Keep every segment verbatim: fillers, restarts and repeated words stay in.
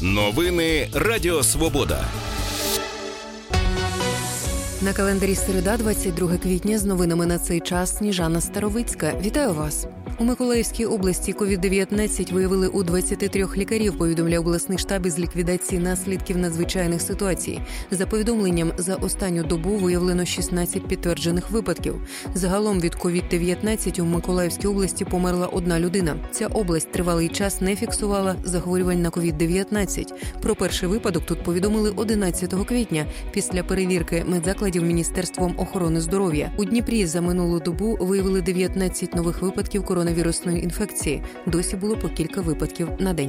Новини Радіо Свобода. На календарі середа, двадцять друге квітня, з новинами на цей час Сніжана Старовицька. Вітаю вас! У Миколаївській області ковід дев'ятнадцять виявили у двадцяти трьох лікарів, повідомляє обласний штаб із ліквідації наслідків надзвичайних ситуацій. За повідомленням, за останню добу виявлено шістнадцять підтверджених випадків. Загалом від ковід дев'ятнадцять у Миколаївській області померла одна людина. Ця область тривалий час не фіксувала захворювань на ковід дев'ятнадцять. Про перший випадок тут повідомили одинадцятого квітня після перевірки медзакладів Міністерством охорони здоров'я. У Дніпрі за минулу добу виявили дев'ятнадцять нових випадків коронавірусної інфекції. Досі було по кілька випадків на день.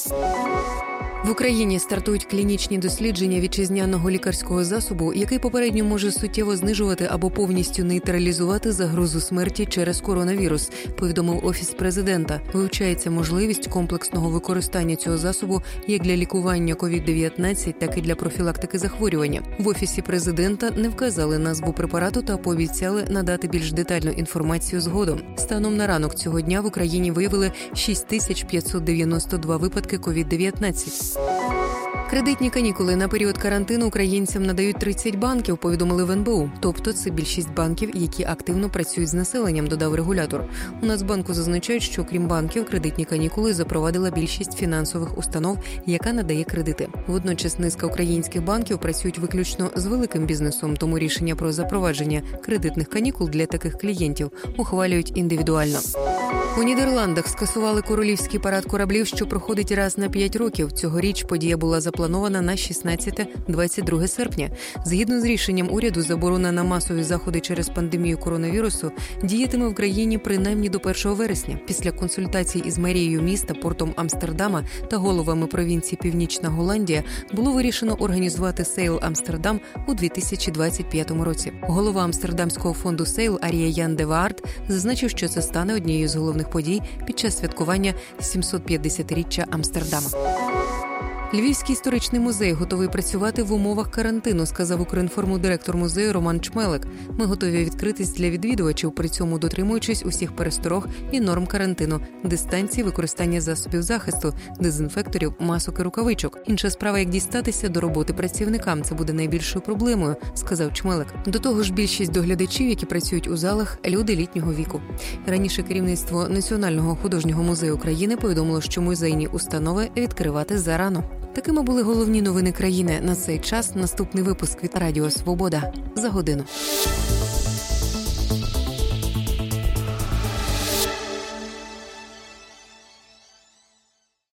В Україні стартують клінічні дослідження вітчизняного лікарського засобу, який попередньо може суттєво знижувати або повністю нейтралізувати загрозу смерті через коронавірус, повідомив Офіс президента. Вивчається можливість комплексного використання цього засобу як для лікування ковід дев'ятнадцять, так і для профілактики захворювання. В Офісі президента не вказали назву препарату та пообіцяли надати більш детальну інформацію згодом. Станом на ранок цього дня в Україні виявили шість тисяч п'ятсот дев'яносто два випадки ковід дев'ятнадцять. Кредитні канікули на період карантину українцям надають тридцять банків, повідомили в ен бе у. Тобто це більшість банків, які активно працюють з населенням, додав регулятор. У Нацбанку зазначають, що крім банків, кредитні канікули запровадила більшість фінансових установ, яка надає кредити. Водночас низка українських банків працюють виключно з великим бізнесом, тому рішення про запровадження кредитних канікул для таких клієнтів ухвалюють індивідуально. У Нідерландах скасували королівський парад кораблів, що проходить раз на п'ять років. Цьогоріч подія була запланована на шістнадцяте - двадцять друге серпня. Згідно з рішенням уряду, заборона на масові заходи через пандемію коронавірусу діятиме в країні принаймні до першого вересня. Після консультацій із мерією міста, портом Амстердама та головами провінції Північна Голландія було вирішено організувати Сейл Амстердам у дві тисячі двадцять п'ятому році. Голова Амстердамського фонду Сейл Арія Ян де Ваард зазначив, що це стане однією з головних подій під час святкування сімсот п'ятдесятиріччя Амстердама. Львівський історичний музей готовий працювати в умовах карантину, сказав Укрінформу директор музею Роман Чмелик. Ми готові відкритись для відвідувачів, при цьому дотримуючись усіх пересторог і норм карантину, дистанції, використання засобів захисту, дезінфекторів, масок і рукавичок. Інша справа, як дістатися до роботи працівникам. Це буде найбільшою проблемою, сказав Чмелик. До того ж, більшість доглядачів, які працюють у залах, люди літнього віку. Раніше керівництво Національного художнього музею України повідомило, що музейні установи відкривати зарано. Такими були головні новини країни на цей час. Наступний випуск від Радіо Свобода за годину.